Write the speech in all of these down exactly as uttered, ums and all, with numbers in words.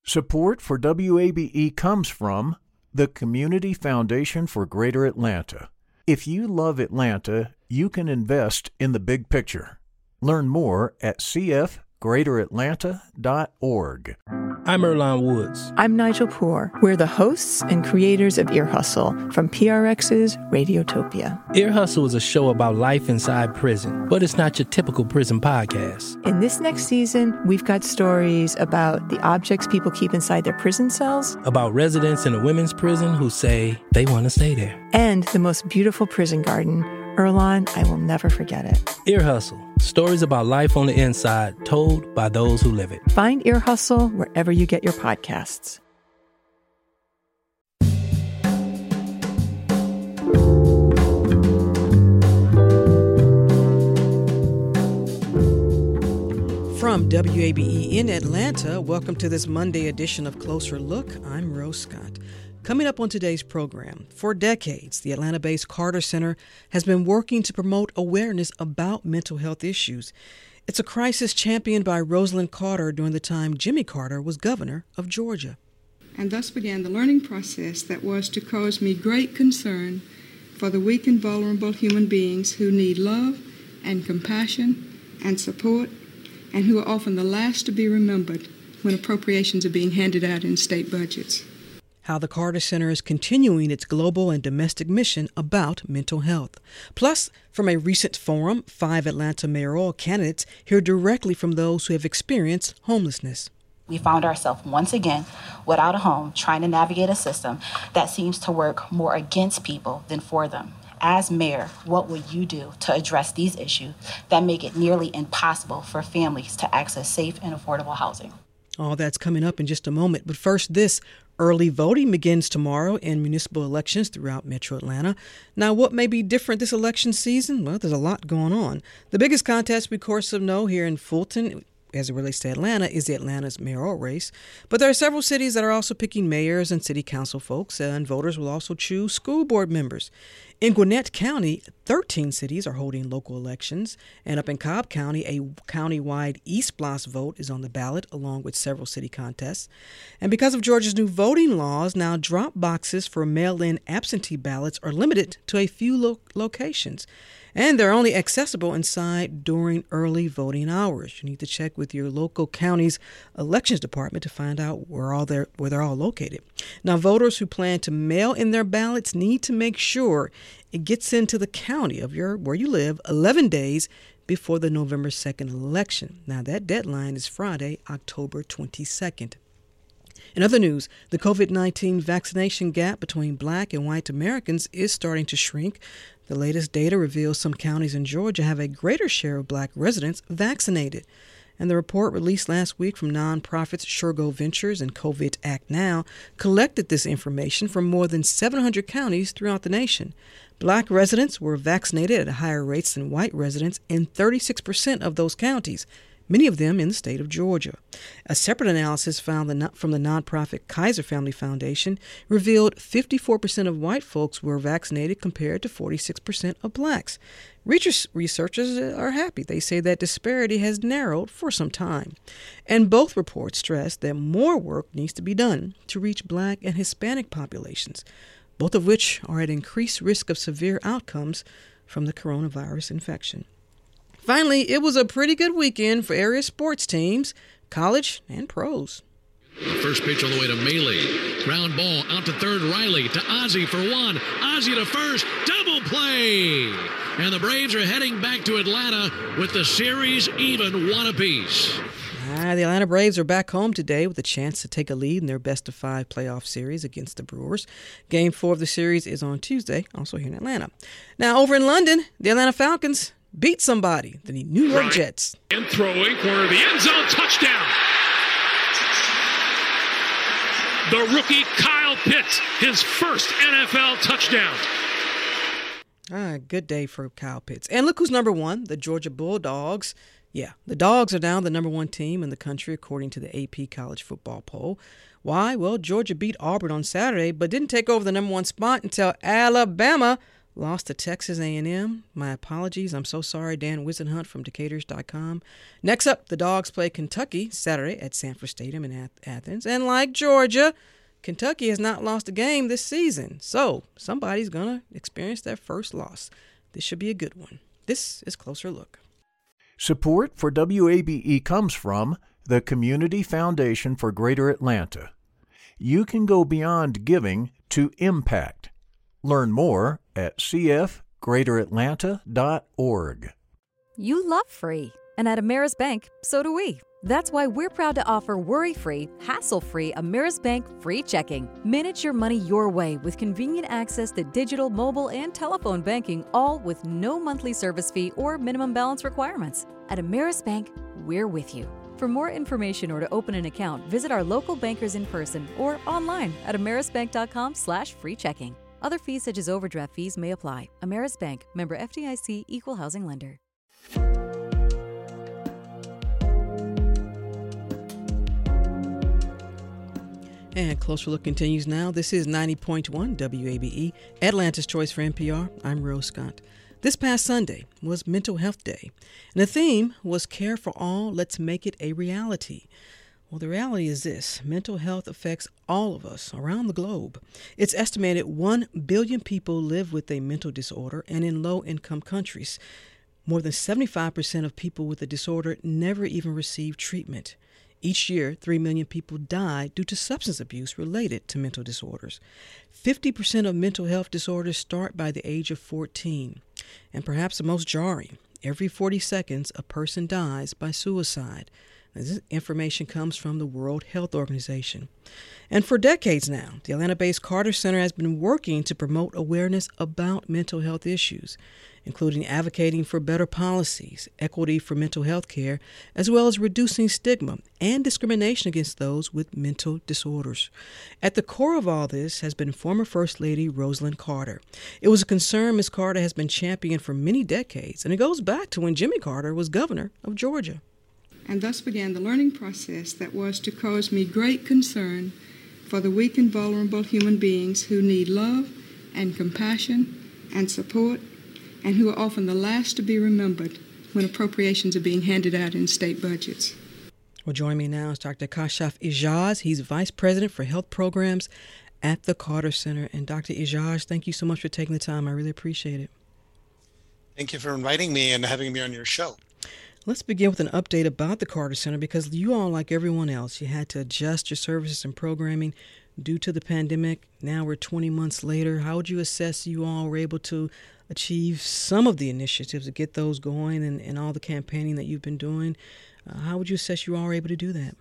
Support for W A B E comes from the Community Foundation for Greater Atlanta. If you love Atlanta, you can invest in the big picture. Learn more at c f greater atlanta dot org. I'm Earlonne Woods. I'm Nigel Poor. We're the hosts and creators of Ear Hustle from P R X's Radiotopia. Ear Hustle is a show about life inside prison, but it's not your typical prison podcast. In this next season, we've got stories about the objects people keep inside their prison cells, about residents in a women's prison who say they want to stay there, and the most beautiful prison garden. Earlonne, I will never forget it. Ear Hustle. Stories about life on the inside, told by those who live it. Find Ear Hustle wherever you get your podcasts. From W A B E in Atlanta, welcome to this Monday edition of Closer Look. I'm Rose Scott. Coming up on today's program, for decades, the Atlanta-based Carter Center has been working to promote awareness about mental health issues. It's a crisis championed by Rosalynn Carter during the time Jimmy Carter was governor of Georgia. And thus began the learning process that was to cause me great concern for the weak and vulnerable human beings who need love and compassion and support, and who are often the last to be remembered when appropriations are being handed out in state budgets. How the Carter Center is continuing its global and domestic mission about mental health. Plus, from a recent forum, five Atlanta mayoral candidates hear directly from those who have experienced homelessness. We found ourselves once again without a home, trying to navigate a system that seems to work more against people than for them. As mayor, what would you do to address these issues that make it nearly impossible for families to access safe and affordable housing? All that's coming up in just a moment. But first, this early voting begins tomorrow in municipal elections throughout Metro Atlanta. Now, what may be different this election season? Well, there's a lot going on. The biggest contest we, of course, know here in Fulton, as it relates to Atlanta, is the Atlanta's mayoral race. But there are several cities that are also picking mayors and city council folks, and voters will also choose school board members. In Gwinnett County, thirteen cities are holding local elections, and up in Cobb County, a county-wide East Bloss vote is on the ballot, along with several city contests. And because of Georgia's new voting laws, now drop boxes for mail-in absentee ballots are limited to a few lo- locations. And they're only accessible inside during early voting hours. You need to check with your local county's elections department to find out where all they're, where they're all located. Now, voters who plan to mail in their ballots need to make sure it gets into the county of your where you live eleven days before the November second election. Now, that deadline is Friday, October twenty-second. In other news, the covid nineteen vaccination gap between black and white Americans is starting to shrink. The latest data reveals some counties in Georgia have a greater share of black residents vaccinated. And the report released last week from nonprofits Shergo Ventures and COVID Act Now collected this information from more than seven hundred counties throughout the nation. Black residents were vaccinated at higher rates than white residents in thirty-six percent of those counties, many of them in the state of Georgia. A separate analysis found the, from the nonprofit Kaiser Family Foundation revealed fifty-four percent of white folks were vaccinated compared to forty-six percent of blacks. Researchers are happy. They say that disparity has narrowed for some time. And both reports stress that more work needs to be done to reach black and Hispanic populations, both of which are at increased risk of severe outcomes from the coronavirus infection. Finally, it was a pretty good weekend for area sports teams, college and pros. The first pitch all the way to Mealy. Ground ball out to third, Riley to Ozzie for one. Ozzie to first, double play. And the Braves are heading back to Atlanta with the series even one apiece. Ah, the Atlanta Braves are back home today with a chance to take a lead in their best-of-five playoff series against the Brewers. Game four of the series is on Tuesday, also here in Atlanta. Now, over in London, the Atlanta Falcons beat somebody, the New York right. Jets. And throwing, corner of the end zone, touchdown. The rookie Kyle Pitts, his first N F L touchdown. Ah, good day for Kyle Pitts. And look who's number one, the Georgia Bulldogs. Yeah, the Dogs are now the number one team in the country, according to the A P College Football Poll. Why? Well, Georgia beat Auburn on Saturday, but didn't take over the number one spot until Alabama lost to Texas A and M. My apologies. I'm so sorry. Dan Wisenhunt from Decatur dot com. Next up, the Dogs play Kentucky Saturday at Sanford Stadium in Athens. And like Georgia, Kentucky has not lost a game this season. So somebody's going to experience their first loss. This should be a good one. This is Closer Look. Support for W A B E comes from the Community Foundation for Greater Atlanta. You can go beyond giving to impact. Learn more at c f greater atlanta dot org. You love free, and at Ameris Bank, so do we. That's why we're proud to offer worry-free, hassle-free Ameris Bank free checking. Manage your money your way with convenient access to digital, mobile, and telephone banking, all with no monthly service fee or minimum balance requirements. At Ameris Bank, we're with you. For more information or to open an account, visit our local bankers in person or online at amerisbank.com slash free checking. Other fees such as overdraft fees may apply. Ameris Bank, member F D I C, equal housing lender. And Closer Look continues now. This is ninety point one W A B E, Atlanta's Choice for N P R. I'm Rose Scott. This past Sunday was Mental Health Day, and the theme was Care for All, Let's Make It a Reality. Well, the reality is this. Mental health affects all of us around the globe. It's estimated one billion people live with a mental disorder, and in low-income countries, more than seventy-five percent of people with the disorder never even receive treatment. Each year, three million people die due to substance abuse related to mental disorders. fifty percent of mental health disorders start by the age of fourteen. And perhaps the most jarring, every forty seconds, a person dies by suicide. This information comes from the World Health Organization. And for decades now, the Atlanta-based Carter Center has been working to promote awareness about mental health issues, including advocating for better policies, equity for mental health care, as well as reducing stigma and discrimination against those with mental disorders. At the core of all this has been former First Lady Rosalynn Carter. It was a concern Miz Carter has been championing for many decades, and it goes back to when Jimmy Carter was governor of Georgia. And thus began the learning process that was to cause me great concern for the weak and vulnerable human beings who need love and compassion and support, and who are often the last to be remembered when appropriations are being handed out in state budgets. Well, joining me now is Doctor Kashaf Ijaz. He's Vice President for Health Programs at the Carter Center. And Doctor Ijaz, thank you so much for taking the time. I really appreciate it. Thank you for inviting me and having me on your show. Let's begin with an update about the Carter Center, because you all, like everyone else, you had to adjust your services and programming due to the pandemic. Now we're twenty months later. How would you assess you all were able to achieve some of the initiatives to get those going and, and all the campaigning that you've been doing? Uh, how would you assess you all were able to do that?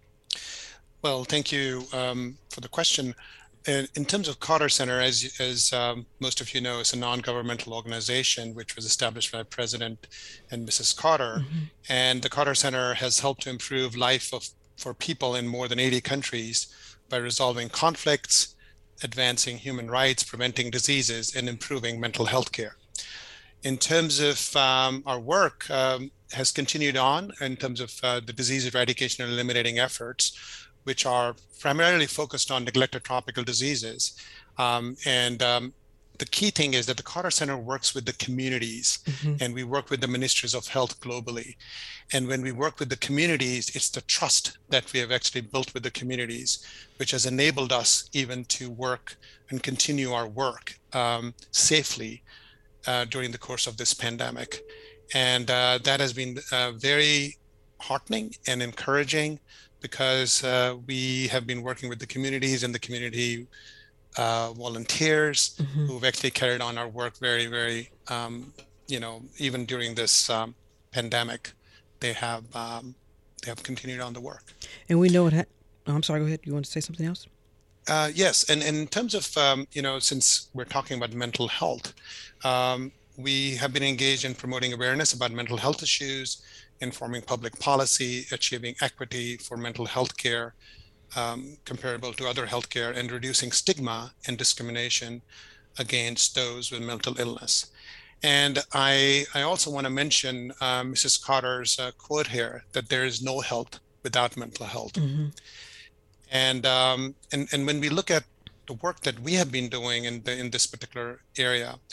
Well, thank you um, for the question. In, in terms of Carter Center, as as um, most of you know, it's a non-governmental organization which was established by President and Missus Carter. Mm-hmm. And the Carter Center has helped to improve life of for people in more than eighty countries by resolving conflicts, advancing human rights, preventing diseases, and improving mental health care. In terms of um, our work, um, has continued on in terms of uh, the disease eradication and eliminating efforts, which are primarily focused on neglected tropical diseases. Um, and um, the key thing is that the Carter Center works with the communities, mm-hmm. and we work with the ministries of health globally. And when we work with the communities, it's the trust that we have actually built with the communities, which has enabled us even to work and continue our work um, safely uh, during the course of this pandemic. And uh, that has been uh, very heartening and encouraging, because uh, we have been working with the communities and the community uh, volunteers mm-hmm. who've actually carried on our work very, very, um, you know, even during this um, pandemic, they have um, they have continued on the work. And we know it. Ha- oh, I'm sorry. Go ahead. You want to say something else? Uh, yes, and, and in terms of um, you know, since we're talking about mental health, um, we have been engaged in promoting awareness about mental health issues, informing public policy, achieving equity for mental health care um, comparable to other healthcare, and reducing stigma and discrimination against those with mental illness. And I, I also want to mention uh, Missus Carter's uh, quote here, that there is no health without mental health. Mm-hmm. And, um, and and when we look at the work that we have been doing in the, in this particular area,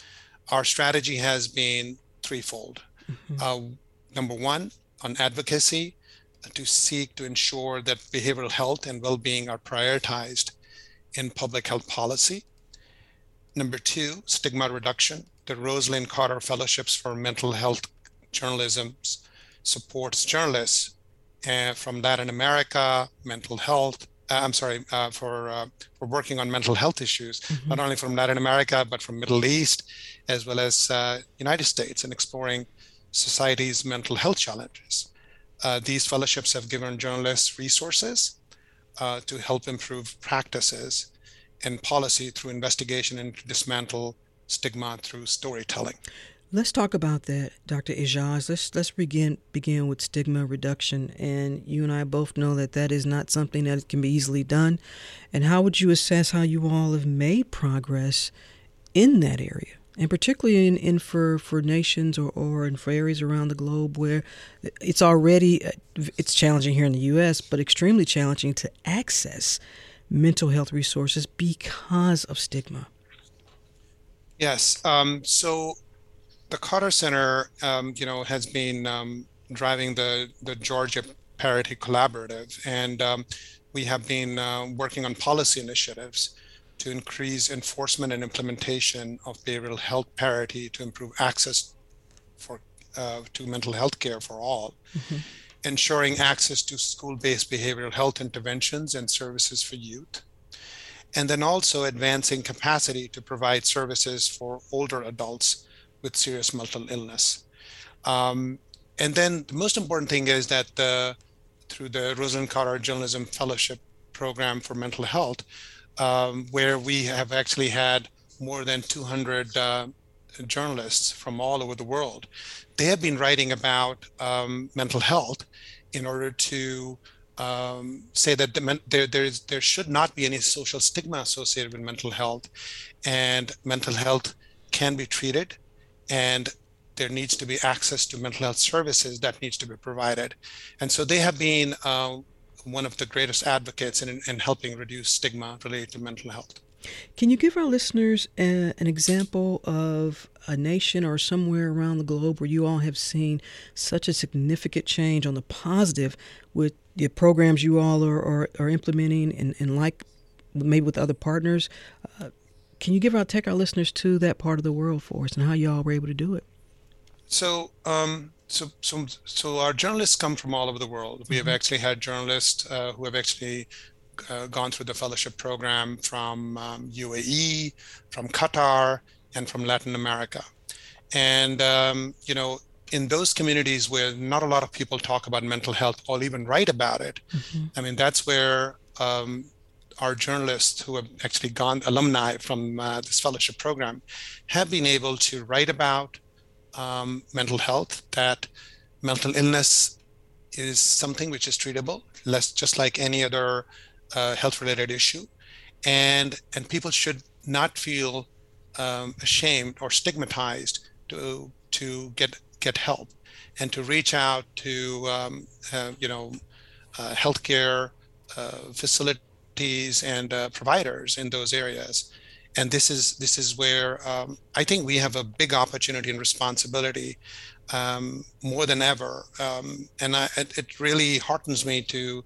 our strategy has been threefold. Mm-hmm. Uh, number one, on advocacy, to seek to ensure that behavioral health and well-being are prioritized in public health policy. Number two, stigma reduction. The Rosalind Carter Fellowships for Mental Health Journalism supports journalists uh, from Latin America, mental health, uh, I'm sorry, uh, for, uh, for working on mental health issues, mm-hmm. not only from Latin America, but from Middle East, as well as uh, United States, and exploring society's mental health challenges. Uh, these fellowships have given journalists resources uh, to help improve practices and policy through investigation and to dismantle stigma through storytelling. Let's talk about that, Doctor Ijaz. Let's let's begin begin with stigma reduction. And you and I both know that that is not something that can be easily done. And how would you assess how you all have made progress in that area? And particularly in, in for, for nations or, or in for areas around the globe where it's already, it's challenging here in the U S, but extremely challenging to access mental health resources because of stigma. Yes. Um, so the Carter Center, um, you know, has been um, driving the, the Georgia Parity Collaborative, and um, we have been uh, working on policy initiatives to increase enforcement and implementation of behavioral health parity to improve access for uh, to mental health care for all, mm-hmm. ensuring access to school-based behavioral health interventions and services for youth, and then also advancing capacity to provide services for older adults with serious mental illness. Um, and then the most important thing is that the, through the Rosalind Carter Journalism Fellowship Program for Mental Health, Um, where we have actually had more than two hundred uh, journalists from all over the world. They have been writing about um, mental health in order to um, say that the men- there, there, is, there should not be any social stigma associated with mental health, and mental health can be treated, and there needs to be access to mental health services that needs to be provided. And so they have been uh, one of the greatest advocates in, in helping reduce stigma related to mental health. Can you give our listeners a, an example of a nation or somewhere around the globe where you all have seen such a significant change on the positive with the programs you all are, are, are implementing and, and like maybe with other partners? Uh, can you give our take our listeners to that part of the world for us and how you all were able to do it? So, um, So, so, so our journalists come from all over the world. We have actually had journalists uh, who have actually uh, gone through the fellowship program from um, U A E, from Qatar, and from Latin America. And, um, you know, in those communities where not a lot of people talk about mental health or even write about it, mm-hmm. I mean, that's where um, our journalists who have actually gone, alumni from uh, this fellowship program, have been able to write about Um, mental health, that mental illness is something which is treatable, less just like any other uh, health-related issue, and and people should not feel um, ashamed or stigmatized to to get get help and to reach out to um, uh, you know uh, healthcare uh, facilities and uh, providers in those areas. And this is this is where um, I think we have a big opportunity and responsibility um, more than ever. Um, and I, it, it really heartens me to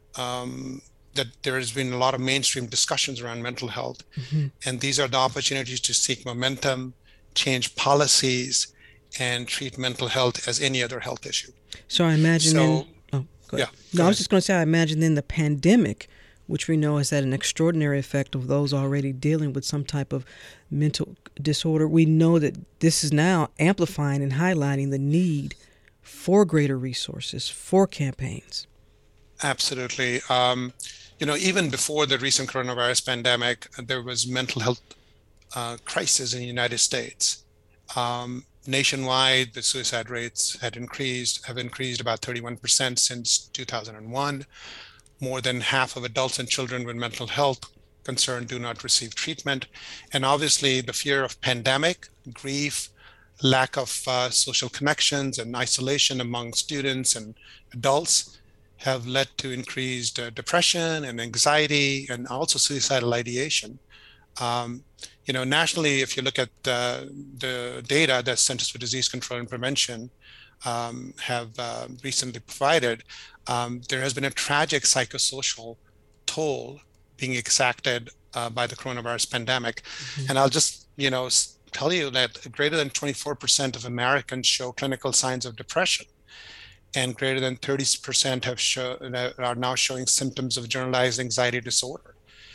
um, that there has been a lot of mainstream discussions around mental health. Mm-hmm. And these are the opportunities to seek momentum, change policies, and treat mental health as any other health issue. So I imagine so, then, oh, go ahead. Yeah, no, I was just going to say, I imagine then the pandemic, which we know has had an extraordinary effect of those already dealing with some type of mental disorder. We know that this is now amplifying and highlighting the need for greater resources, for campaigns. Absolutely. Um, you know, even before the recent coronavirus pandemic, there was mental health uh, crisis in the United States. Um, nationwide, the suicide rates had increased, have increased about thirty-one percent since two thousand one. More than half of adults and children with mental health concern do not receive treatment. And obviously the fear of pandemic, grief, lack of uh, social connections and isolation among students and adults have led to increased uh, depression and anxiety and also suicidal ideation Um, you know, nationally, if you look at uh, the data that Centers for Disease Control and Prevention um, have uh, recently provided, um, there has been a tragic psychosocial toll being exacted uh, by the coronavirus pandemic. Mm-hmm. And I'll just, you know, tell you that greater than twenty-four percent of Americans show clinical signs of depression, and greater than thirty percent have show, are now showing symptoms of generalized anxiety disorder.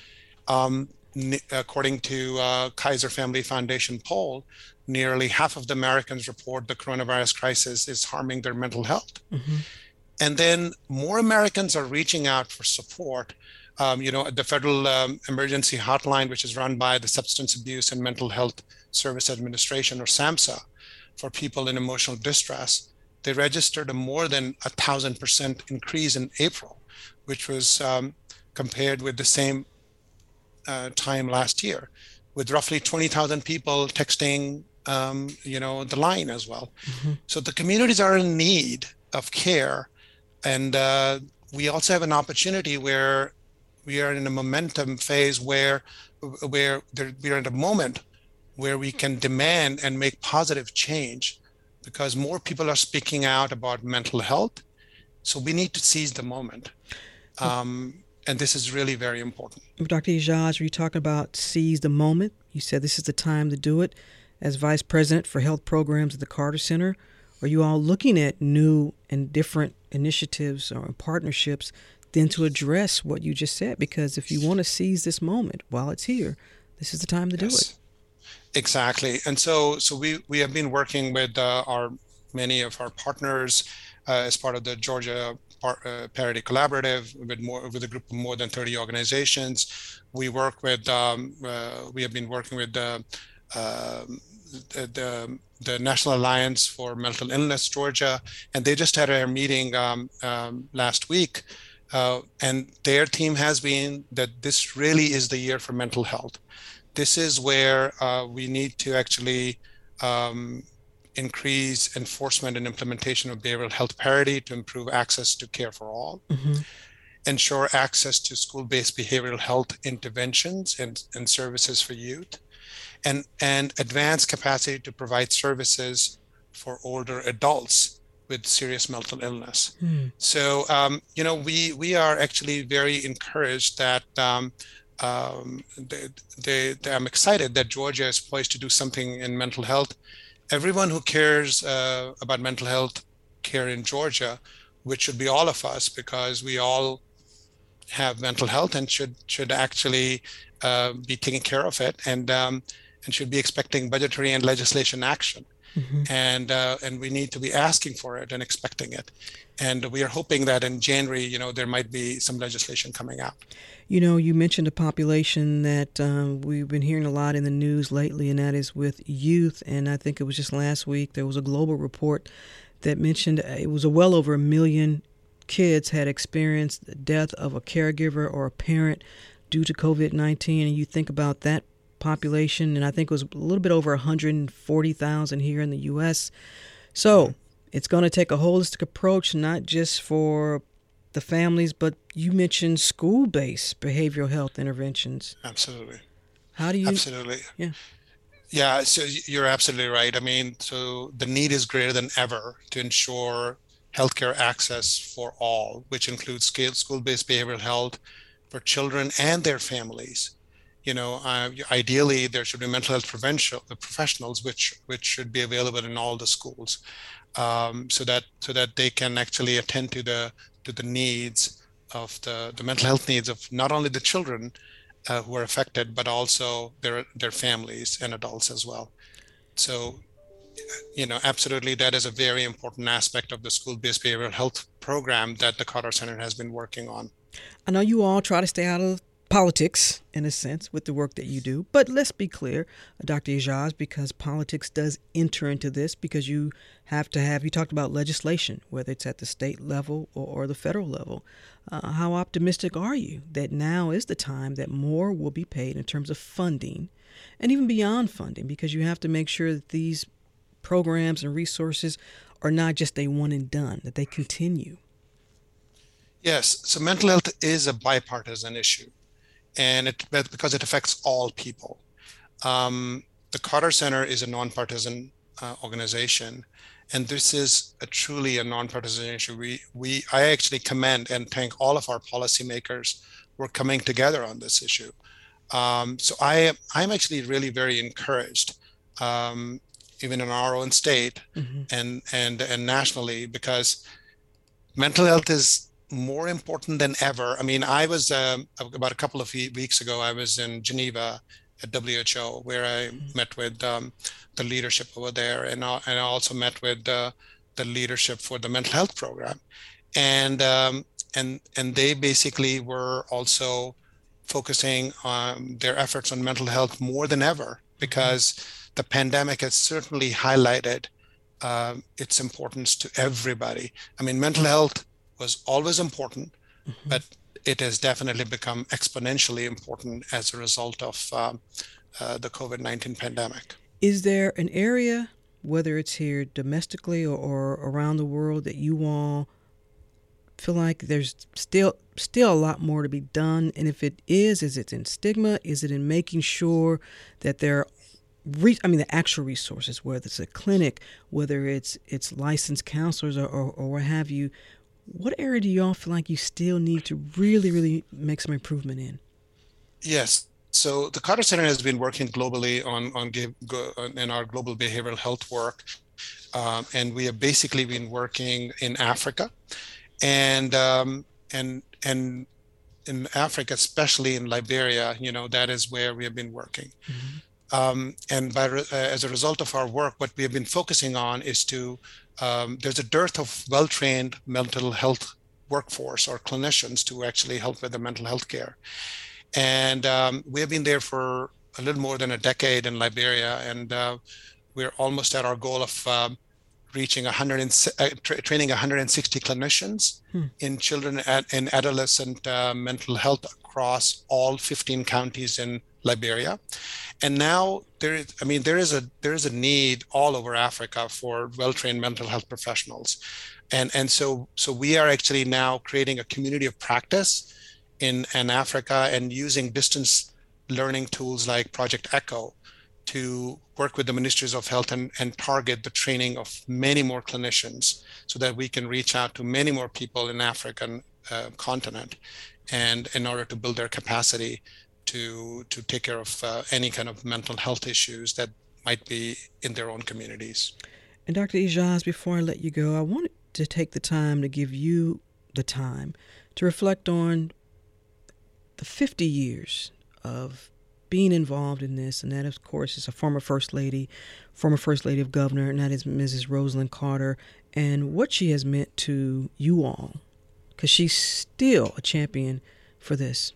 Um, according to uh, Kaiser Family Foundation poll, nearly half of the Americans report the coronavirus crisis is harming their mental health. Mm-hmm. And then more Americans are reaching out for support. Um, you know, the Federal um, Emergency Hotline, which is run by the Substance Abuse and Mental Health Service Administration, or SAMHSA, for people in emotional distress, they registered a more than a thousand percent increase in April, which was um, compared with the same uh, time last year, with roughly twenty thousand people texting, um, you know, the line as well. Mm-hmm. So the communities are in need of care, and uh, we also have an opportunity where we are in a momentum phase where, where there, we are at a moment where we can demand and make positive change, because more people are speaking out about mental health. So we need to seize the moment. Um, and this is really very important. Doctor Ijaz, are you talking about seize the moment? You said this is the time to do it. As Vice President for Health Programs at the Carter Center, are you all looking at new and different initiatives or partnerships then to address what you just said? Because if you want to seize this moment while it's here, this is the time to do yes. it. Exactly. And so so we, we have been working with uh, our many of our partners uh, as part of the Georgia Par- uh, Parity Collaborative with more with a group of more than thirty organizations. We work with um, uh, we have been working with the, uh, the the the National Alliance for Mental Illness Georgia, and they just had a meeting um, um, last week. Uh, and their theme has been that this really is the year for mental health. This is where uh, we need to actually um, increase enforcement and implementation of behavioral health parity to improve access to care for all, mm-hmm. ensure access to school-based behavioral health interventions and, and services for youth, and, and advance capacity to provide services for older adults with serious mental illness. Mm. So, um, you know, we we are actually very encouraged that um, um, they, they, they, I'm excited that Georgia is poised to do something in mental health. Everyone who cares uh, about mental health care in Georgia, which should be all of us, because we all have mental health and should should actually uh, be taking care of it, and um, and should be expecting budgetary and legislation action. Mm-hmm. And uh, and we need to be asking for it and expecting it. And we are hoping that in January, you know, there might be some legislation coming out. You know, you mentioned a population that um, we've been hearing a lot in the news lately, and that is with youth. And I think it was just last week, there was a global report that mentioned it was a well over a million kids had experienced the death of a caregiver or a parent due to covid nineteen. And you think about that population, and I think it was a little bit over one hundred forty thousand here in the U S. So it's going to take a holistic approach, not just for the families, but you mentioned school-based behavioral health interventions. Absolutely. How do you? Absolutely. Yeah. Yeah, so you're absolutely right. I mean, so the need is greater than ever to ensure healthcare access for all, which includes school-based behavioral health for children and their families. You know, uh, ideally, there should be mental health prevention professionals, which which should be available in all the schools, um, so that so that they can actually attend to the to the needs of the, the mental health needs of not only the children uh, who are affected, but also their their families and adults as well. So, you know, absolutely, that is a very important aspect of the school-based behavioral health program that the Carter Center has been working on. I know you all try to stay out of politics, in a sense, with the work that you do. But let's be clear, Doctor Ijaz, because politics does enter into this, because you have to have, you talked about legislation, whether it's at the state level or, or the federal level. Uh, how optimistic are you that now is the time that more will be paid in terms of funding and even beyond funding, because you have to make sure that these programs and resources are not just a one and done, that they continue? Yes, so mental health is a bipartisan issue. and it because it affects all people. Um, the Carter Center is a nonpartisan uh, organization, and this is a truly a nonpartisan issue. We, we, I actually commend and thank all of our policymakers who are coming together on this issue. Um, so I, I'm actually really very encouraged, um, even in our own state mm-hmm. and, and, and nationally, because mental health is more important than ever. I mean, I was, um, about a couple of weeks ago, I was in Geneva at W H O, where I mm-hmm. met with um, the leadership over there, and, uh, and I also met with uh, the leadership for the mental health program. And, um, and, and they basically were also focusing on their efforts on mental health more than ever, because mm-hmm. the pandemic has certainly highlighted uh, its importance to everybody. I mean, mental health was always important, mm-hmm. but it has definitely become exponentially important as a result of uh, uh, the COVID nineteen pandemic. Is there an area, whether it's here domestically or, or around the world, that you all feel like there's still still a lot more to be done? And if it is, is it in stigma? Is it in making sure that there are, re- I mean, the actual resources, whether it's a clinic, whether it's it's licensed counselors or, or, or what have you? What area do you all feel like you still need to really, really make some improvement in? Yes. So the Carter Center has been working globally on, on, on in our global behavioral health work. Um, and we have basically been working in Africa. And um, and and in Africa, especially in Liberia, you know, that is where we have been working. Mm-hmm. Um, and by, uh, as a result of our work, what we have been focusing on is to, um, there's a dearth of well-trained mental health workforce or clinicians to actually help with the mental health care. And um, we have been there for a little more than a decade in Liberia, and uh, we're almost at our goal of um, reaching one hundred and, uh, tra- training one hundred sixty clinicians hmm. in children and adolescent uh, mental health across all fifteen counties in Liberia. And now there is, I mean, there is a there is a need all over Africa for well-trained mental health professionals, and and so so we are actually now creating a community of practice in in Africa and using distance learning tools like Project Echo to work with the ministries of health and, and target the training of many more clinicians so that we can reach out to many more people in the African uh, continent, and in order to build their capacity to to take care of uh, any kind of mental health issues that might be in their own communities. And Doctor Ijaz, before I let you go, I wanted to take the time to give you the time to reflect on the fifty years of being involved in this, and that, of course, is a former First Lady, former First Lady of Governor, and that is Missus Rosalynn Carter, and what she has meant to you all, because she's still a champion for this.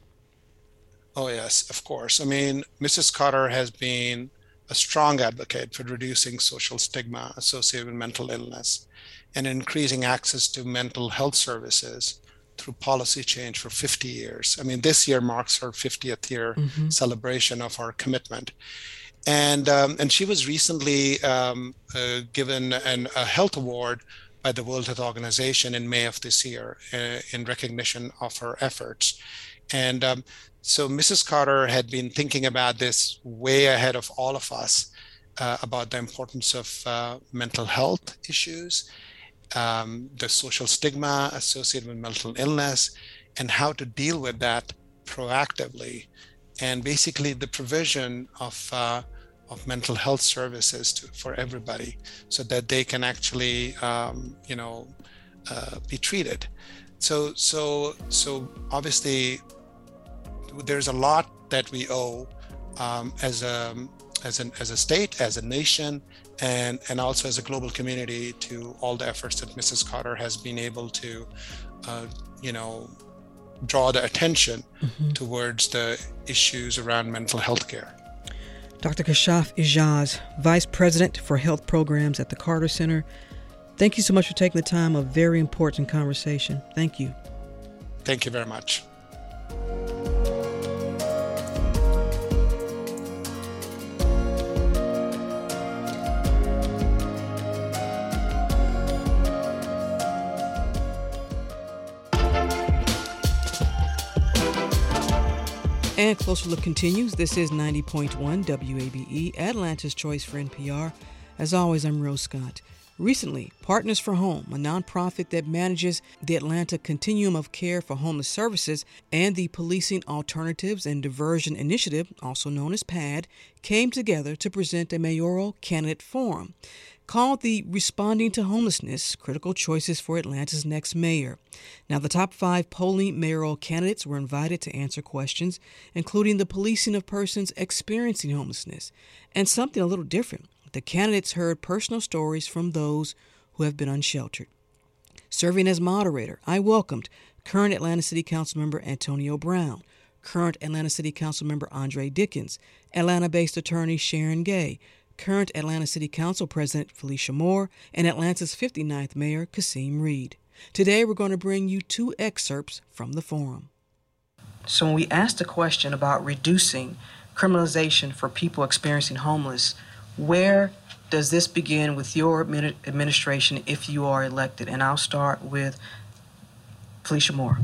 Oh, yes, of course. I mean, Missus Carter has been a strong advocate for reducing social stigma associated with mental illness and increasing access to mental health services through policy change for fifty years. I mean, this year marks her fiftieth year mm-hmm. celebration of our commitment. And um, and she was recently um, uh, given an, a health award by the World Health Organization in May of this year uh, in recognition of her efforts. And um, so Missus Carter had been thinking about this way ahead of all of us uh, about the importance of uh, mental health issues, um, the social stigma associated with mental illness, and how to deal with that proactively, and basically the provision of uh, of mental health services to, for everybody, so that they can actually, um, you know, uh, be treated. So, so, so obviously, there's a lot that we owe um, as a as an as a state, as a nation, and and also as a global community to all the efforts that Missus Carter has been able to, uh, you know, draw the attention mm-hmm. towards the issues around mental health care. Doctor Kashaf Ijaz, Vice President for Health Programs at the Carter Center, thank you so much for taking the time. A very important conversation. Thank you. Thank you very much. And Closer Look continues. This is ninety point one W A B E, Atlanta's Choice for N P R. As always, I'm Rose Scott. Recently, Partners for Home, a nonprofit that manages the Atlanta Continuum of Care for Homeless Services, and the Policing Alternatives and Diversion Initiative, also known as PAD, came together to present a mayoral candidate forum called the Responding to Homelessness, Critical Choices for Atlanta's Next Mayor. Now, the top five polling mayoral candidates were invited to answer questions, including the policing of persons experiencing homelessness, and something a little different. The candidates heard personal stories from those who have been unsheltered. Serving as moderator, I welcomed current Atlanta City Council member Antonio Brown, current Atlanta City Council member Andre Dickens, Atlanta-based attorney Sharon Gay, current Atlanta City Council President Felicia Moore, and Atlanta's fifty-ninth Mayor Kasim Reed. Today, we're going to bring you two excerpts from the forum. So when we asked a question about reducing criminalization for people experiencing homeless, where does this begin with your administration if you are elected? And I'll start with Felicia Moore.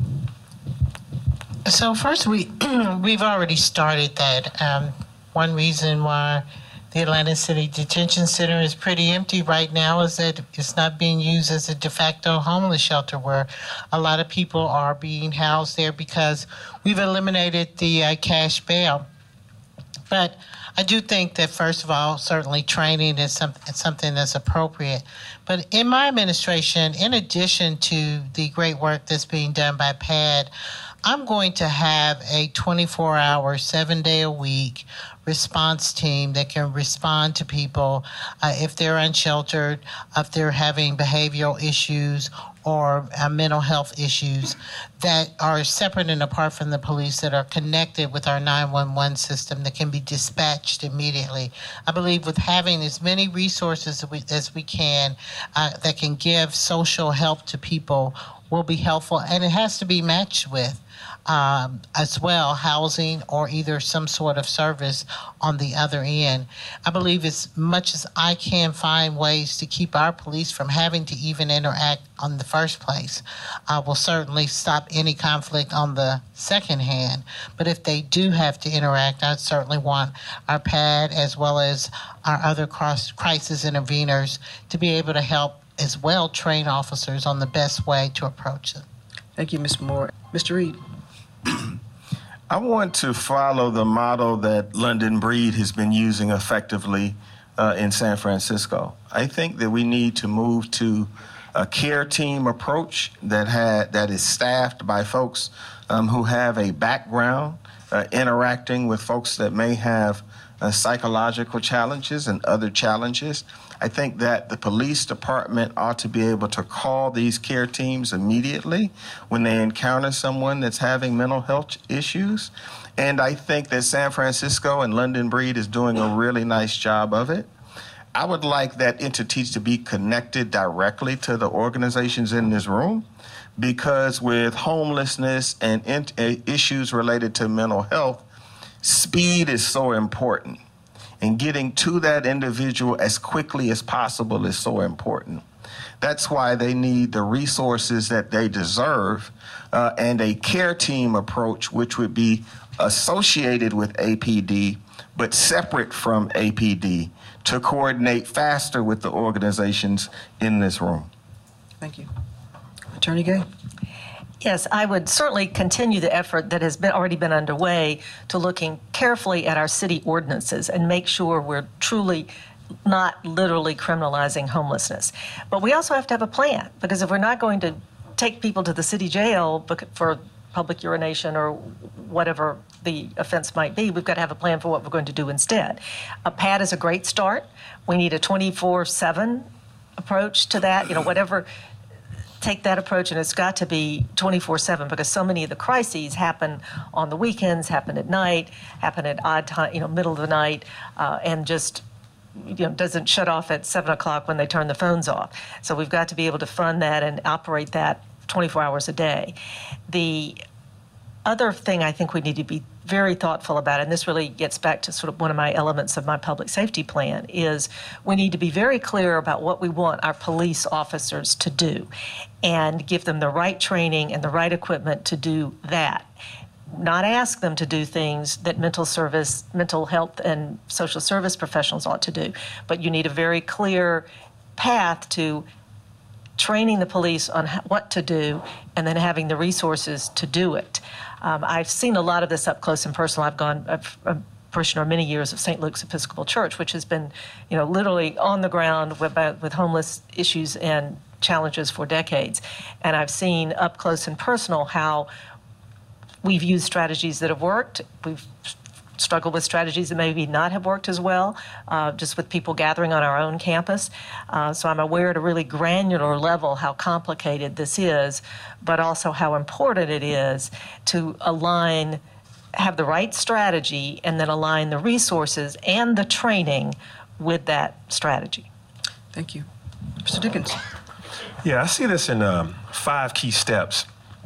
So first, we, we've already started that. Um, one reason why the Atlanta City Detention Center is pretty empty right now is that it's not being used as a de facto homeless shelter where a lot of people are being housed there because we've eliminated the uh, cash bail. But I do think that, first of all, certainly training is some, something that's appropriate. But in my administration, in addition to the great work that's being done by PAD, I'm going to have a twenty-four hour, seven day a week response team that can respond to people uh, if they're unsheltered, if they're having behavioral issues or uh, mental health issues that are separate and apart from the police, that are connected with our nine one one system, that can be dispatched immediately. I believe with having as many resources as we, as we can uh, that can give social help to people will be helpful, and it has to be matched with Um, as well, housing or either some sort of service on the other end. I believe as much as I can find ways to keep our police from having to even interact on the first place, I will certainly stop any conflict on the second hand. But if they do have to interact, I certainly want our PAD as well as our other cross crisis interveners to be able to help as well train officers on the best way to approach it. Thank you, Miz Moore. Mister Reed. I want to follow the model that London Breed has been using effectively uh, in San Francisco. I think that we need to move to a care team approach that had that is staffed by folks um, who have a background uh, interacting with folks that may have uh, psychological challenges and other challenges. I think that the police department ought to be able to call these care teams immediately when they encounter someone that's having mental health issues. And I think that San Francisco and London Breed is doing a really nice job of it. I would like that entities to be connected directly to the organizations in this room, because with homelessness and in- issues related to mental health, speed is so important. And getting to that individual as quickly as possible is so important. That's why they need the resources that they deserve uh, and a care team approach, which would be associated with A P D, but separate from A P D, to coordinate faster with the organizations in this room. Thank you. Attorney Gay? Yes, I would certainly continue the effort that has been already been underway to looking carefully at our city ordinances and make sure we're truly not literally criminalizing homelessness. But we also have to have a plan, because if we're not going to take people to the city jail for public urination or whatever the offense might be, we've got to have a plan for what we're going to do instead. A PAD is a great start. We need a twenty-four seven approach to that, you know, whatever. Take that approach, and it's got to be twenty-four seven, because so many of the crises happen on the weekends, happen at night, happen at odd time, you know, middle of the night, uh, and just, you know, doesn't shut off at seven o'clock when they turn the phones off. So we've got to be able to fund that and operate that twenty-four hours a day. The other thing I think we need to be very thoughtful about, and this really gets back to sort of one of my elements of my public safety plan, is we need to be very clear about what we want our police officers to do and give them the right training and the right equipment to do that. not ask them to do things that mental service, mental health and social service professionals ought to do. But you need a very clear path to training the police on what to do and then having the resources to do it. Um, I've seen a lot of this up close and personal. I've gone, I've, a parishioner many years of Saint Luke's Episcopal Church, which has been, you know, literally on the ground with, with homeless issues and challenges for decades. And I've seen up close and personal how we've used strategies that have worked. We've struggled with strategies that maybe not have worked as well, uh, just with people gathering on our own campus. Uh, so I'm aware at a really granular level how complicated this is, but also how important it is to align, have the right strategy, and then align the resources and the training with that strategy. Thank you. Mister Dickens. Yeah, I see this in um, five key steps.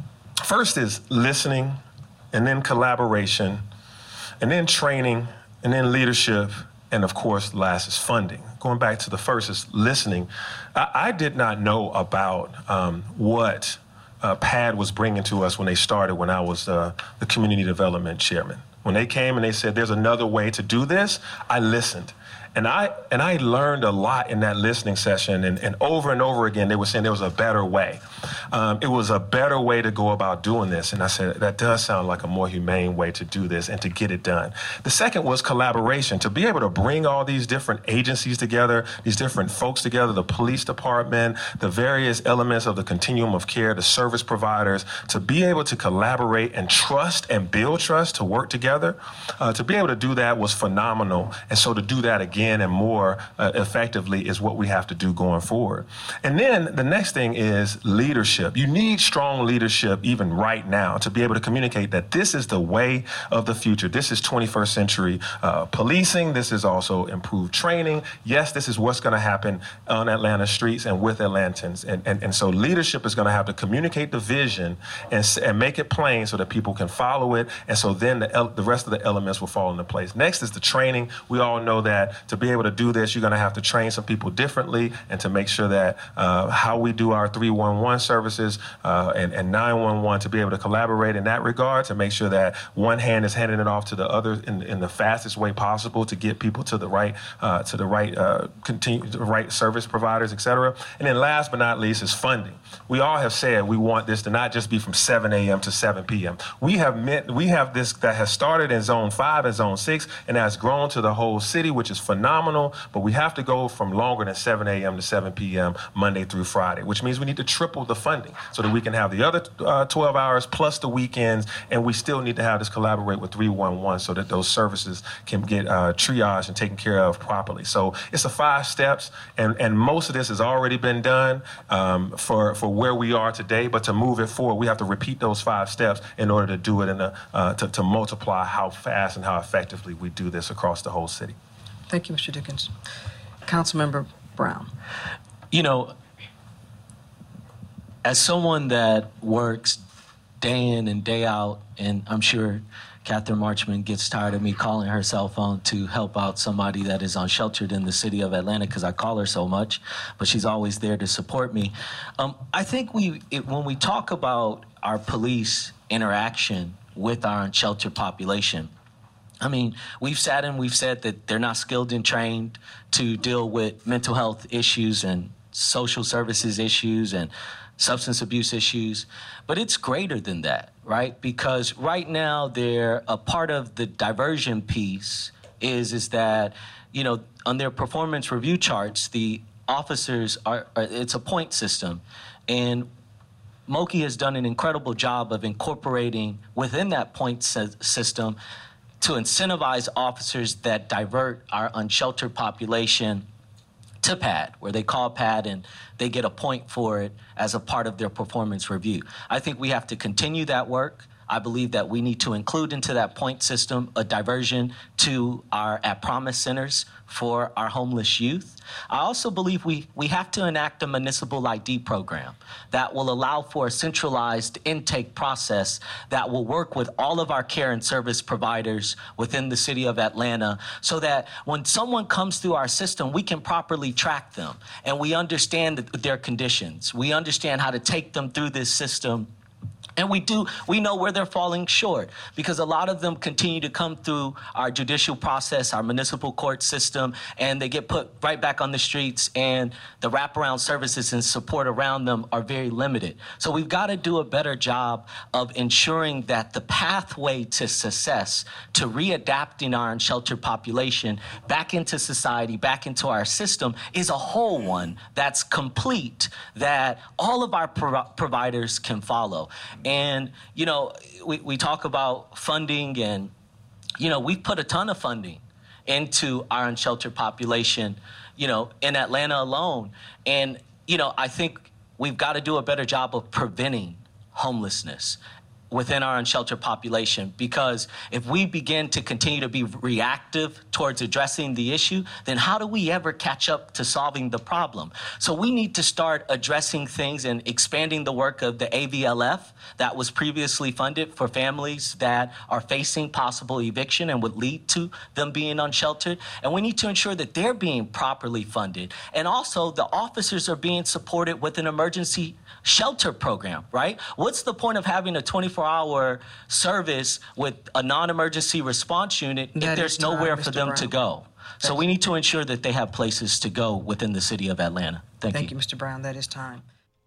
First is listening, and then collaboration, and then training, and then leadership, and of course, last is funding. Going back to the first is listening. I, I did not know about um, what uh, P A D was bringing to us when they started when I was uh, the community development chairman. When they came and they said, there's another way to do this, I listened. And I and I learned a lot in that listening session, and, and over and over again, they were saying there was a better way. Um, it was a better way to go about doing this. And I said, that does sound like a more humane way to do this and to get it done. The second was collaboration, to be able to bring all these different agencies together, these different folks together, the police department, the various elements of the continuum of care, the service providers, to be able to collaborate and trust and build trust, to work together. Uh, to be able to do that was phenomenal. And so to do that again and more uh, effectively is what we have to do going forward. And then the next thing is leadership. You need strong leadership even right now to be able to communicate that this is the way of the future. This is twenty-first century uh, policing. This is also improved training. Yes, this is what's going to happen on Atlanta streets and with Atlantans. And, and, and so leadership is going to have to communicate the vision and, and make it plain so that people can follow it. And so then the, the rest of the elements will fall into place. Next is the training. We all know that to be able to do this, you're going to have to train some people differently, and to make sure that uh, how we do our three one one services uh, and, and nine one one, to be able to collaborate in that regard, to make sure that one hand is handing it off to the other in, in the fastest way possible to get people to the right uh, to the right uh, continue the right service providers, et cetera. And then last but not least is funding. We all have said we want this to not just be from seven a.m. to seven p.m. We have meant we have this that has started in zone five and zone six and has grown to the whole city, which is phenomenal, but we have to go from longer than seven a.m. to seven p.m. Monday through Friday, which means we need to triple the funding so that we can have the other uh, twelve hours plus the weekends, and we still need to have this collaborate with three one one so that those services can get uh, triaged and taken care of properly. So it's a five steps, and, and most of this has already been done um, for, for where we are today, but to move it forward, we have to repeat those five steps in order to do it in a, uh, to, to multiply how fast and how effectively we do this across the whole city. Thank you, Mister Dickens. Councilmember Brown. You know, as someone that works day in and day out, and I'm sure Catherine Marchman gets tired of me calling her cell phone to help out somebody that is unsheltered in the city of Atlanta because I call her so much, but she's always there to support me. Um, I think we, it, when we talk about our police interaction with our unsheltered population, I mean, we've sat and we've said that they're not skilled and trained to deal with mental health issues and social services issues and substance abuse issues, but it's greater than that, right? Because right now, they're a part of the diversion piece is, is that, you know, on their performance review charts, the officers are, are it's a point system, and Moki has done an incredible job of incorporating within that point system to incentivize officers that divert our unsheltered population to P A D, where they call P A D and they get a point for it as a part of their performance review. I think we have to continue that work. I believe that we need to include into that point system a diversion to our At Promise centers for our homeless youth. I also believe we, we have to enact a municipal I D program that will allow for a centralized intake process that will work with all of our care and service providers within the city of Atlanta so that when someone comes through our system, we can properly track them and we understand their conditions. We understand how to take them through this system And we do, we know where they're falling short because a lot of them continue to come through our judicial process, our municipal court system, and they get put right back on the streets, and the wraparound services and support around them are very limited. So we've got to do a better job of ensuring that the pathway to success, to readapting our unsheltered population back into society, back into our system, is a whole one that's complete, that all of our pro- providers can follow. And, you know, we, we talk about funding, and, you know, we've put a ton of funding into our unsheltered population, you know, in Atlanta alone. And, you know, I think we've got to do a better job of preventing homelessness within our unsheltered population, because if we begin to continue to be reactive towards addressing the issue, then how do we ever catch up to solving the problem? So we need to start addressing things and expanding the work of the A V L F that was previously funded for families that are facing possible eviction and would lead to them being unsheltered. And we need to ensure that they're being properly funded. And also the officers are being supported with an emergency shelter program, right? What's the point of having a twenty-four hour service with a non-emergency response unit if That there's is time, nowhere for Mister them Brown. to go? So we need to ensure that they have places to go within the city of Atlanta. Thank, Thank you. you, Mister Brown. That is time.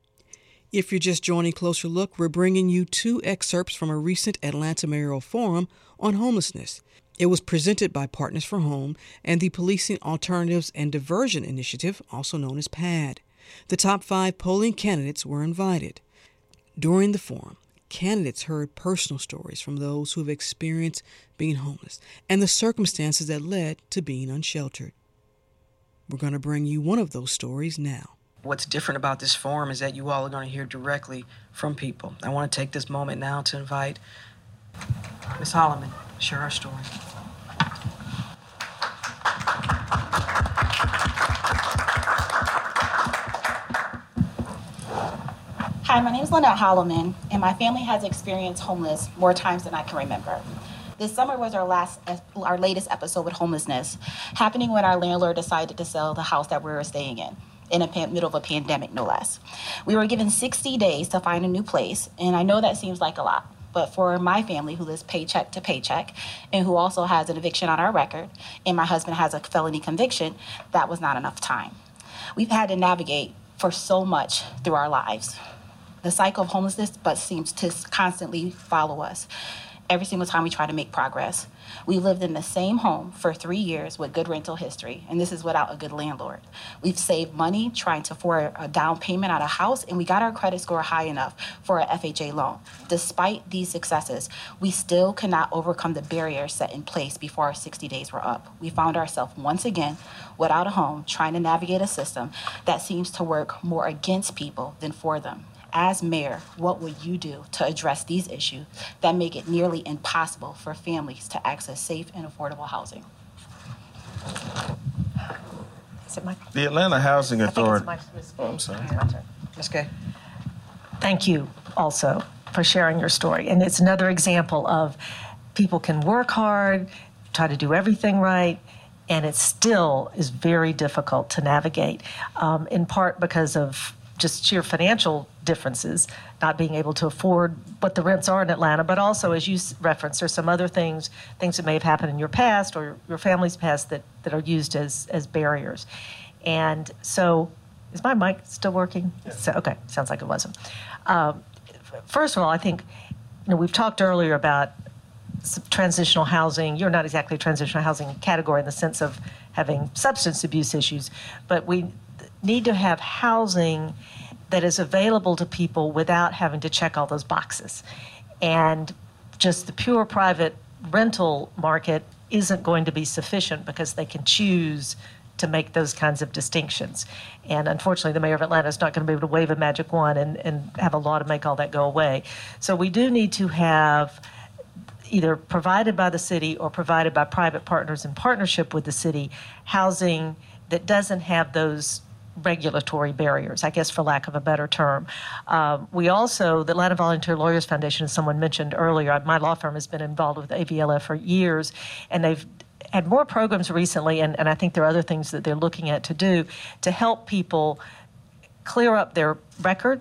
If you're just joining Closer Look, we're bringing you two excerpts from a recent Atlanta mayoral forum on homelessness. It was presented by Partners for Home and the Policing Alternatives and Diversion Initiative, also known as PAD. The top five polling candidates were invited. During the forum, candidates heard personal stories from those who have experienced being homeless and the circumstances that led to being unsheltered. We're going to bring you one of those stories now. What's different about this forum is that you all are going to hear directly from people. I want to take this moment now to invite Miz Holloman to share her story. Hi, my name is Lynette Holloman, and my family has experienced homeless more times than I can remember. This summer was our last, our latest episode with homelessness, happening when our landlord decided to sell the house that we were staying in, in the pan- middle of a pandemic, no less. We were given sixty days to find a new place, and I know that seems like a lot, but for my family who lives paycheck to paycheck and who also has an eviction on our record, and my husband has a felony conviction, that was not enough time. We've had to navigate for so much through our lives. The cycle of homelessness but seems to constantly follow us every single time we try to make progress. We lived in the same home for three years with good rental history, and this is without a good landlord. We've saved money trying to afford a down payment on a house, and we got our credit score high enough for an F H A loan. Despite these successes, we still could not overcome the barriers set in place before our sixty days were up. We found ourselves once again without a home, trying to navigate a system that seems to work more against people than for them. As mayor, what will you do to address these issues that make it nearly impossible for families to access safe and affordable housing? Is it my? The Atlanta Housing Authority. I think it's my, oh, I'm sorry. Miz Gay. Thank you also for sharing your story. And it's another example of people can work hard, try to do everything right, and it still is very difficult to navigate, um, in part because of just sheer financial differences, not being able to afford what the rents are in Atlanta, but also, as you referenced, there's some other things, things that may have happened in your past or your family's past that, that are used as, as barriers. And so, is my mic still working? Yeah. So, okay, sounds like it wasn't. Um, first of all, I think, you know, we've talked earlier about transitional housing. You're not exactly a transitional housing category in the sense of having substance abuse issues, but we need to have housing that is available to people without having to check all those boxes. And just the pure private rental market isn't going to be sufficient because they can choose to make those kinds of distinctions. And unfortunately, the mayor of Atlanta is not going to be able to wave a magic wand and, and have a law to make all that go away. So we do need to have either provided by the city or provided by private partners in partnership with the city, housing that doesn't have those regulatory barriers, I guess, for lack of a better term. Um, we also, the Atlanta Volunteer Lawyers Foundation, as someone mentioned earlier, my law firm has been involved with A V L F for years, and they've had more programs recently, and, and I think there are other things that they're looking at to do to help people clear up their records,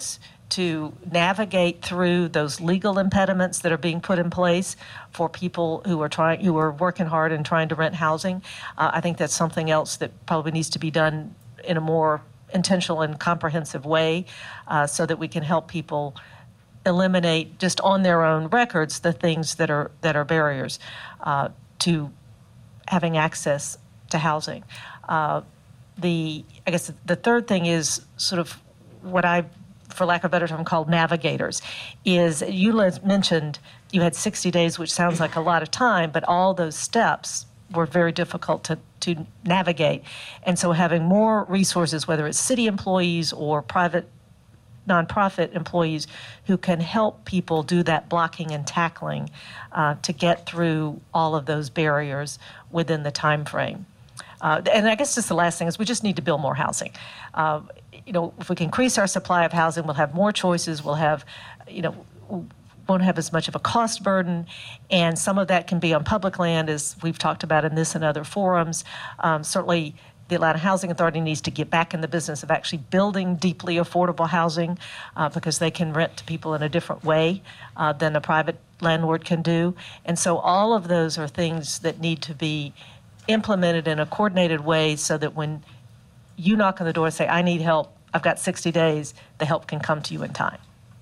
to navigate through those legal impediments that are being put in place for people who are trying, who are working hard and trying to rent housing. Uh, I think that's something else that probably needs to be done in a more intentional and comprehensive way, uh, so that we can help people eliminate just on their own records the things that are that are barriers uh, to having access to housing. Uh, the I guess the third thing is sort of what I, for lack of a better term, called navigators. Is you mentioned you had sixty days, which sounds like a lot of time, but all those steps were very difficult to, to navigate. And so having more resources, whether it's city employees or private nonprofit employees who can help people do that blocking and tackling uh, to get through all of those barriers within the time frame. Uh, and I guess just the last thing is we just need to build more housing. Uh, you know, if we can increase our supply of housing, we'll have more choices, we'll have, you know, won't have as much of a cost burden, and some of that can be on public land, as we've talked about in this and other forums. Um, certainly, the Atlanta Housing Authority needs to get back in the business of actually building deeply affordable housing uh, because they can rent to people in a different way uh, than a private landlord can do. And so all of those are things that need to be implemented in a coordinated way so that when you knock on the door and say, I need help, I've got sixty days, the help can come to you in time.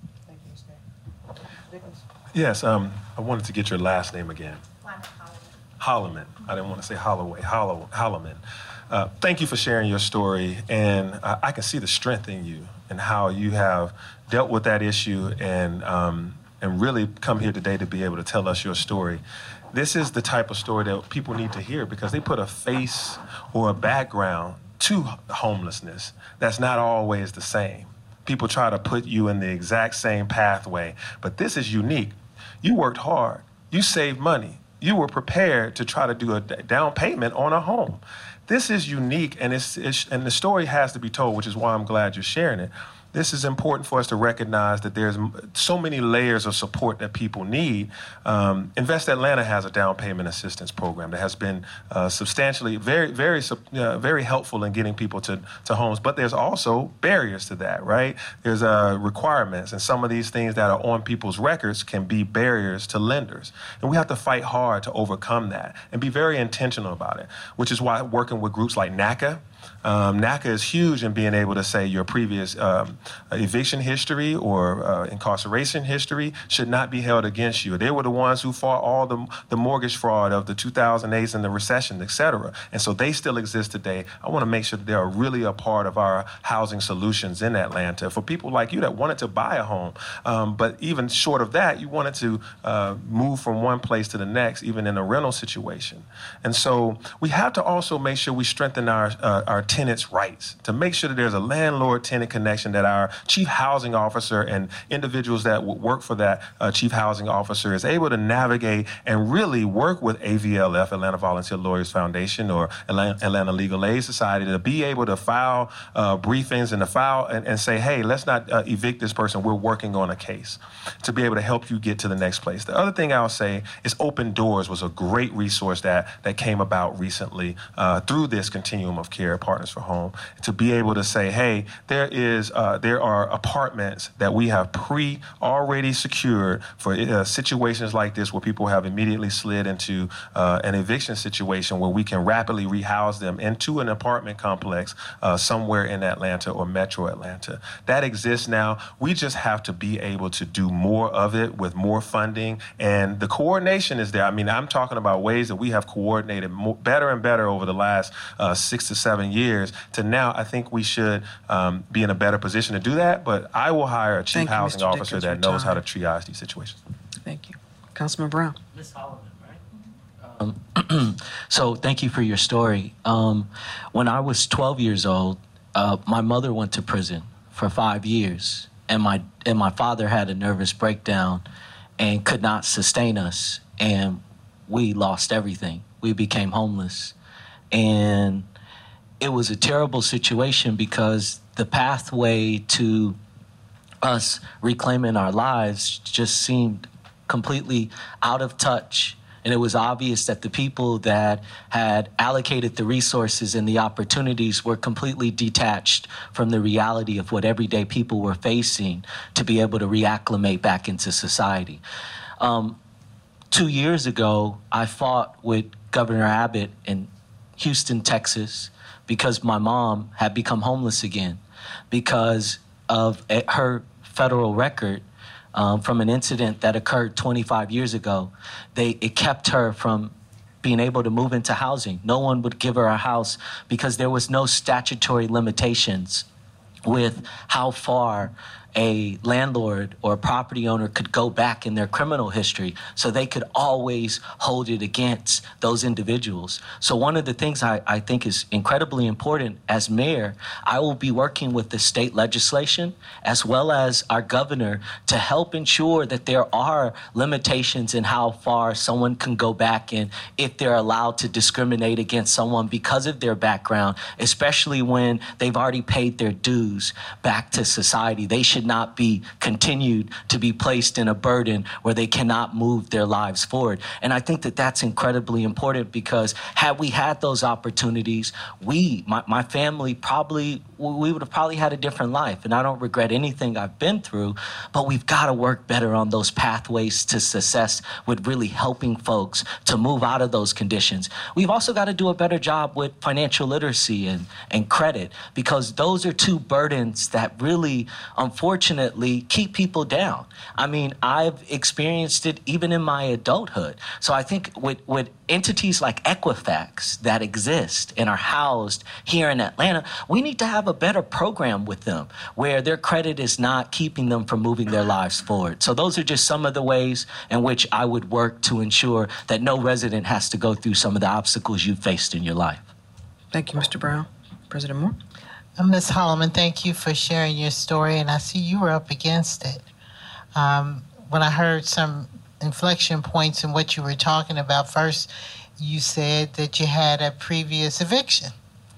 Yes, um, I wanted to get your last name again. Holloman. I didn't want to say Holloway. Hollow, Holloman. Uh, thank you for sharing your story, and I, I can see the strength in you and how you have dealt with that issue and um, and really come here today to be able to tell us your story. This is the type of story that people need to hear because they put a face or a background to homelessness that's not always the same. People try to put you in the exact same pathway, but this is unique. You worked hard. You saved money. You were prepared to try to do a down payment on a home. This is unique, and it's, it's and the story has to be told, which is why I'm glad you're sharing it. This is important for us to recognize that there's so many layers of support that people need. Um, Invest Atlanta has a down payment assistance program that has been uh, substantially very, very, uh, very helpful in getting people to, to homes. But there's also barriers to that, right? There's uh, requirements, and some of these things that are on people's records can be barriers to lenders. And we have to fight hard to overcome that and be very intentional about it, which is why working with groups like NACA, Um, NACA is huge in being able to say your previous um, eviction history or uh, incarceration history should not be held against you. They were the ones who fought all the, the mortgage fraud of the two thousand eight and the recession, et cetera. And so they still exist today. I want to make sure that they are really a part of our housing solutions in Atlanta for people like you that wanted to buy a home. Um, but even short of that, you wanted to uh, move from one place to the next, even in a rental situation. And so we have to also make sure we strengthen our, uh, our tenants' rights, to make sure that there's a landlord-tenant connection, that our chief housing officer and individuals that would work for that uh, chief housing officer is able to navigate and really work with A V L F, Atlanta Volunteer Lawyers Foundation, or Atlanta, Atlanta Legal Aid Society, to be able to file uh, briefings and to file and, and say, hey, let's not uh, evict this person. We're working on a case to be able to help you get to the next place. The other thing I'll say is Open Doors was a great resource that, that came about recently uh, through this continuum of care, Partners for Home, to be able to say, hey, there is uh, there are apartments that we have pre already secured for uh, situations like this where people have immediately slid into uh, an eviction situation where we can rapidly rehouse them into an apartment complex uh, somewhere in Atlanta or Metro Atlanta. That exists now. We just have to be able to do more of it with more funding, and the coordination is there. I mean, I'm talking about ways that we have coordinated more, better and better over the last uh, six to seven years to now. I think we should um, be in a better position to do that, but I will hire a chief Thank housing you, officer that knows how to triage these situations. Thank you. Councilman Brown. Miz Holloman, right? Um, so thank you for your story. Um, when I was twelve years old, uh, my mother went to prison for five years, and my and my father had a nervous breakdown and could not sustain us, and we lost everything. We became homeless, and it was a terrible situation because the pathway to us reclaiming our lives just seemed completely out of touch And it was obvious that the people that had allocated the resources and the opportunities were completely detached from the reality of what everyday people were facing to be able to reacclimate back into society. Um, two years ago, I fought with Governor Abbott in Houston, Texas, because my mom had become homeless again because of a, her federal record um, from an incident that occurred twenty-five years ago. They, it kept her from being able to move into housing. No one would give her a house because there was no statutory limitations with how far a landlord or a property owner could go back in their criminal history, so they could always hold it against those individuals. So one of the things I, I think is incredibly important as mayor, I will be working with the state legislation as well as our governor to help ensure that there are limitations in how far someone can go back and if they're allowed to discriminate against someone because of their background, especially when they've already paid their dues back to society. They should not be continued to be placed in a burden where they cannot move their lives forward. And I think that that's incredibly important because had we had those opportunities, we, my, my family probably, we would have probably had a different life. And I don't regret anything I've been through, but we've got to work better on those pathways to success with really helping folks to move out of those conditions. We've also got to do a better job with financial literacy and, and credit, because those are two burdens that really, unfortunately, Unfortunately, keep people down. I mean, I've experienced it even in my adulthood. So I think with, with entities like Equifax that exist and are housed here in Atlanta, we need to have a better program with them where their credit is not keeping them from moving their lives forward. So those are just some of the ways in which I would work to ensure that no resident has to go through some of the obstacles you've faced in your life. Thank you, Mister Brown. President Moore? Uh, Miz Holloman, thank you for sharing your story, and I see you were up against it. Um, when I heard some inflection points in what you were talking about, first you said that you had a previous eviction.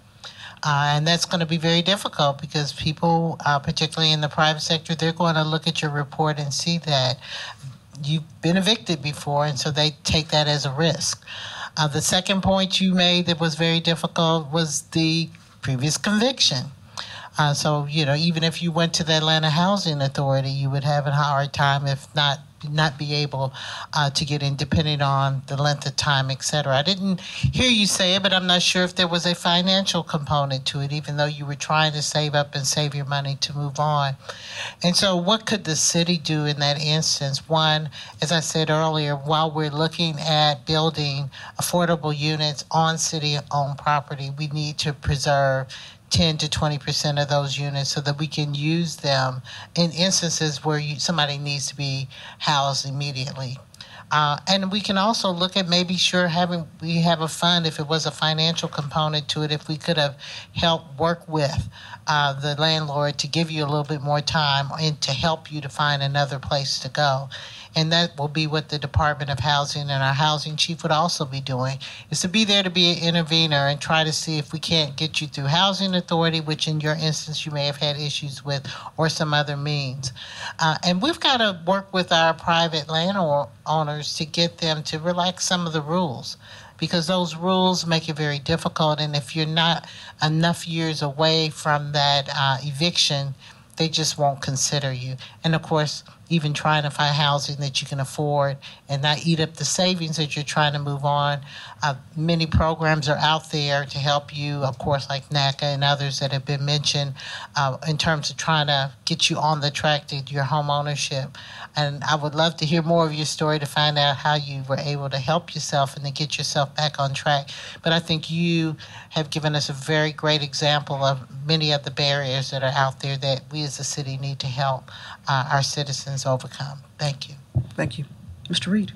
Uh, and that's going to be very difficult because people, uh, particularly in the private sector, they're going to look at your report and see that you've been evicted before, and so they take that as a risk. Uh, the second point you made that was very difficult was the previous conviction. Uh, so, you know, even if you went to the Atlanta Housing Authority, you would have a hard time, if not not be able uh, to get in, depending on the length of time, et cetera. I didn't hear you say it, but I'm not sure if there was a financial component to it, even though you were trying to save up and save your money to move on. And so what could the city do in that instance? One, as I said earlier, while we're looking at building affordable units on city-owned property, we need to preserve ten to twenty percent of those units so that we can use them in instances where you, somebody needs to be housed immediately. Uh, and we can also look at maybe sure having, we have a fund, if it was a financial component to it, if we could have helped work with uh, the landlord to give you a little bit more time and to help you to find another place to go. And that will be what the Department of Housing and our housing chief would also be doing, is to be there to be an intervener and try to see if we can't get you through housing authority, which in your instance you may have had issues with, or some other means. Uh, and we've got to work with our private landowners to get them to relax some of the rules, because those rules make it very difficult. And if you're not enough years away from that uh, eviction, they just won't consider you. And of course, even trying to find housing that you can afford and not eat up the savings that you're trying to move on. Uh, many programs are out there to help you, of course, like NACA and others that have been mentioned, uh, in terms of trying to get you on the track to your home ownership. And I would love to hear more of your story to find out how you were able to help yourself and to get yourself back on track. But I think you have given us a very great example of many of the barriers that are out there that we as a city need to help uh, our citizens overcome. Thank you. Thank you. Mister Reed.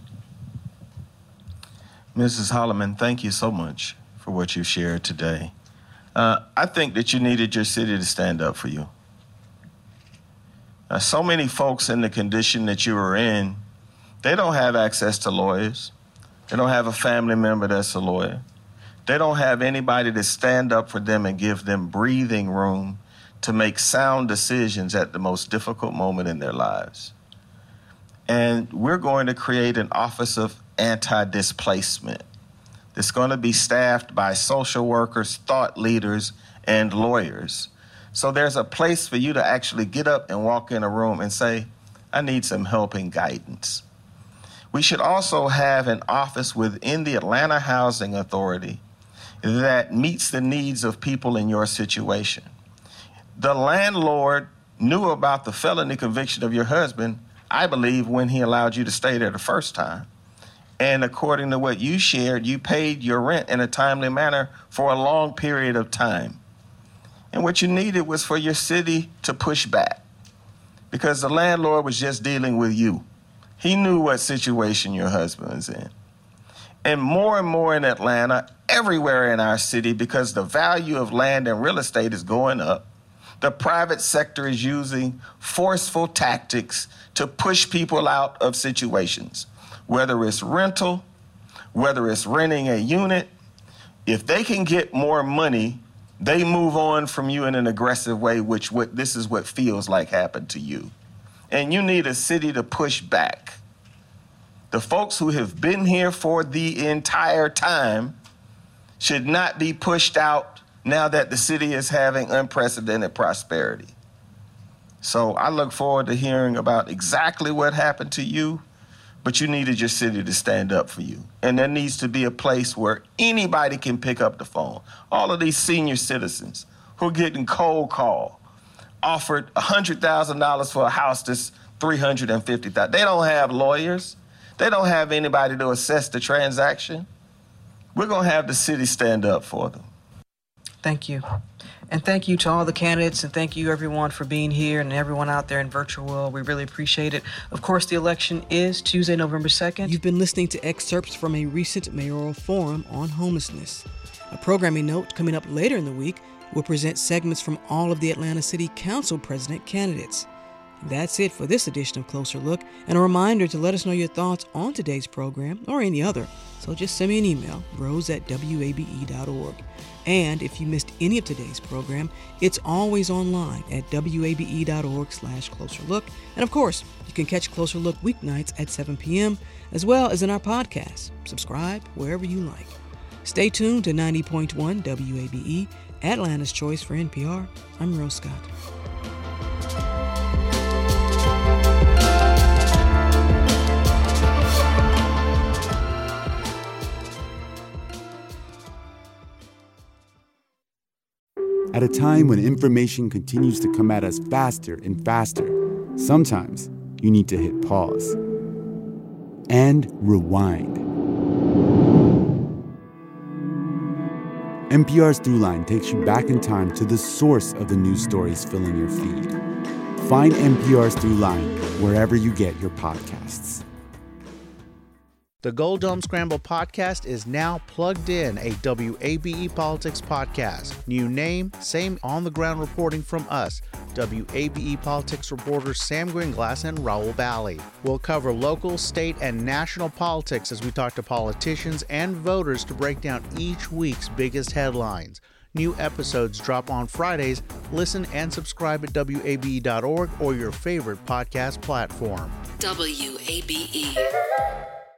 Missus Holloman, thank you so much for what you shared today. Uh, I think that you needed your city to stand up for you. Uh, so many folks in the condition that you were in, they don't have access to lawyers. They don't have a family member that's a lawyer. They don't have anybody to stand up for them and give them breathing room to make sound decisions at the most difficult moment in their lives. And we're going to create an Office of anti-displacement that's going to be staffed by social workers, thought leaders, and lawyers. So there's a place for you to actually get up and walk in a room and say, I need some help and guidance. We should also have an office within the Atlanta Housing Authority that meets the needs of people in your situation. The landlord knew about the felony conviction of your husband, I believe, when he allowed you to stay there the first time. And according to what you shared, you paid your rent in a timely manner for a long period of time. And what you needed was for your city to push back, because the landlord was just dealing with you. He knew what situation your husband was in. And more and more in Atlanta, everywhere in our city, because the value of land and real estate is going up, the private sector is using forceful tactics to push people out of situations, whether it's rental, whether it's renting a unit. If they can get more money, they move on from you in an aggressive way, which what this is what feels like happened to you. And you need a city to push back. The folks who have been here for the entire time should not be pushed out now that the city is having unprecedented prosperity. So I look forward to hearing about exactly what happened to you, but you needed your city to stand up for you. And there needs to be a place where anybody can pick up the phone. All of these senior citizens who are getting cold call, offered one hundred thousand dollars for a house that's three hundred fifty thousand dollars. They don't have lawyers. They don't have anybody to assess the transaction. We're going to have the city stand up for them. Thank you. And thank you to all the candidates, and thank you everyone for being here and everyone out there in virtual world. We really appreciate it. Of course, the election is Tuesday, November second. You've been listening to excerpts from a recent mayoral forum on homelessness. A programming note coming up later in the week will present segments from all of the Atlanta City Council president candidates. That's it for this edition of Closer Look, and a reminder to let us know your thoughts on today's program or any other. So just send me an email, rose at w a b e dot org. And if you missed any of today's program, it's always online at w a b e dot org slash closer look. And of course, you can catch Closer Look weeknights at seven p.m. as well as in our podcast. Subscribe wherever you like. Stay tuned to ninety point one W A B E, Atlanta's Choice for N P R. I'm Rose Scott. At a time when information continues to come at us faster and faster, sometimes you need to hit pause and rewind. N P R's Throughline takes you back in time to the source of the news stories filling your feed. Find N P R's Throughline wherever you get your podcasts. The Gold Dome Scramble podcast is now plugged in, a W A B E Politics podcast. New name, same on-the-ground reporting from us, W A B E Politics reporters Sam Gringlass and Raul Bally. We'll cover local, state, and national politics as we talk to politicians and voters to break down each week's biggest headlines. New episodes drop on Fridays. Listen and subscribe at w a b e dot org or your favorite podcast platform. W A B E.